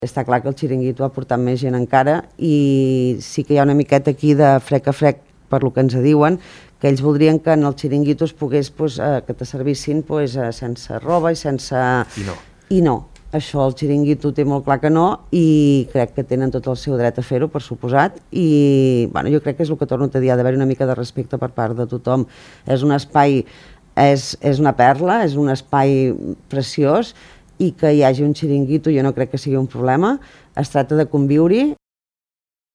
Està clar que el xiringuito ha portat més gent encara i sí que hi ha una miqueta aquí de frec a frec per lo que ens diuen, que ells voldrien que en el xiringuito es pogués, que te servissin sense roba i sense... I no. Això el xiringuito té molt clar que no i crec que tenen tot el seu dret a fer-ho, per suposat, i jo crec que és el que torno a dir, ha d'haver una mica de respecte per part de tothom. És un espai, és una perla, és un espai preciós, i que hi hagi un xiringuito jo no crec que sigui un problema. Es tracta de conviure-hi